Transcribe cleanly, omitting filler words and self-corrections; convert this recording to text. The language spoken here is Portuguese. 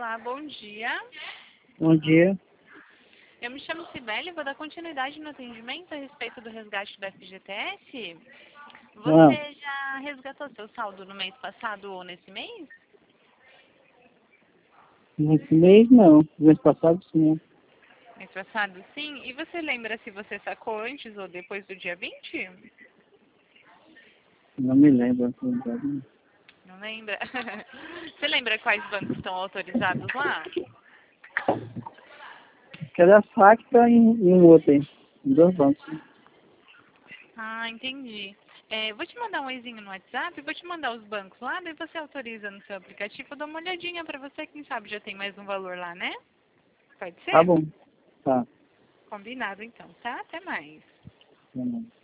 Olá, bom dia. Bom dia. Eu me chamo Cibele e vou dar continuidade no atendimento a respeito do resgate do FGTS. Você já resgatou seu saldo no mês passado ou nesse mês? Nesse mês não. Mês passado sim. Mês passado, sim. E você lembra se você sacou antes ou depois do dia 20? Não me lembro. Não lembra? Você lembra quais bancos estão autorizados lá? Cada facta e um outro aí. Em dois bancos. Ah, entendi. Vou te mandar um oizinho no WhatsApp, vou te mandar os bancos lá, daí você autoriza no seu aplicativo, eu dou uma olhadinha pra você, quem sabe já tem mais um valor lá, né? Pode Tá ser? bom. Tá. Combinado então, tá? Até mais. Tá bom.